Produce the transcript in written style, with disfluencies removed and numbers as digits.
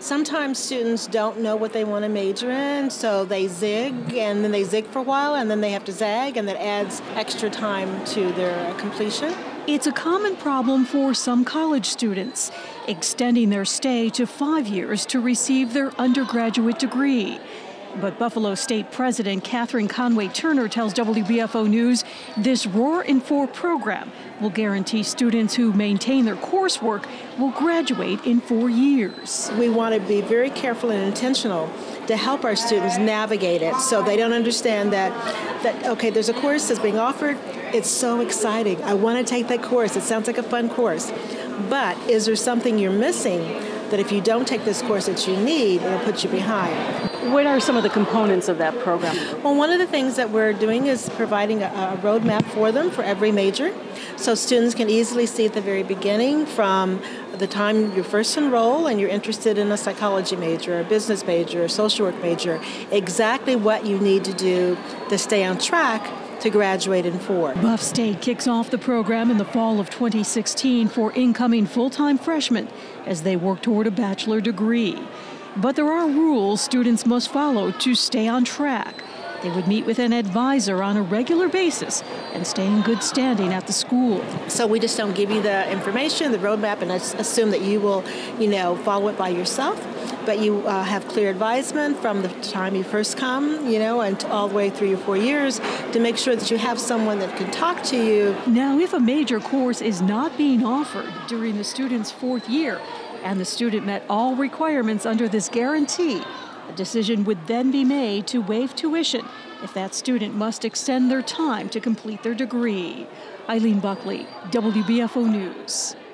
Sometimes students don't know what they want to major in, so they zig, and then they zig for a while, and then they have to zag, and that adds extra time to their completion. It's a common problem for some college students, extending their stay to 5 years to receive their undergraduate degree. But Buffalo State President Catherine Conway Turner tells WBFO News this Roar in 4 program will guarantee students who maintain their coursework will graduate in 4 years. We want to be very careful and intentional to help our students navigate it so they don't understand that okay, there's a course that's being offered. It's so exciting. I want to take that course. It sounds like a fun course. But is there something you're missing that if you don't take this course that you need, it'll put you behind? What are some of the components of that program? Well, one of the things that we're doing is providing a roadmap for them for every major. So students can easily see at the very beginning, from the time you first enroll and you're interested in a psychology major, a business major, a social work major, exactly what you need to do to stay on track to graduate in 4. Buff State kicks off the program in the fall of 2016 for incoming full-time freshmen as they work toward a bachelor degree. But there are rules students must follow to stay on track. They would meet with an advisor on a regular basis and stay in good standing at the school. So we just don't give you the information, the roadmap, and assume that you will, follow it by yourself. But you have clear advisement from the time you first come, and all the way through your 4 years to make sure that you have someone that can talk to you. Now, if a major course is not being offered during the student's 4th year and the student met all requirements under this guarantee, a decision would then be made to waive tuition if that student must extend their time to complete their degree. Eileen Buckley, WBFO News.